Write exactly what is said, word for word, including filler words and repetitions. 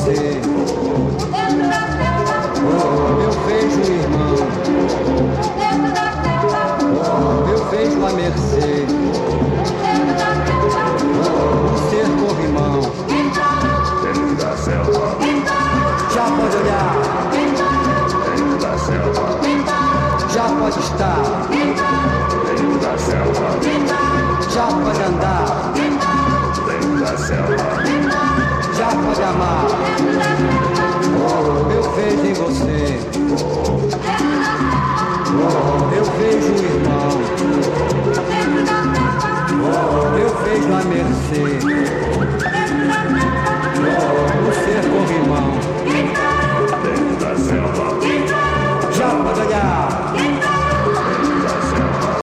você. Oh, eu vejo irmão. Oh, eu vejo a mercê. Oh, um ser corrimão. Dentro da selva. Já pode olhar. Dentro da selva. Já pode estar. Dentro da selva. Já pode andar. Dentro da selva. Já pode amar. Oh, eu vejo em você. Oh, eu vejo o irmão. Oh, eu vejo a mercê. Oh, o ser corrimão. Dentro da selva.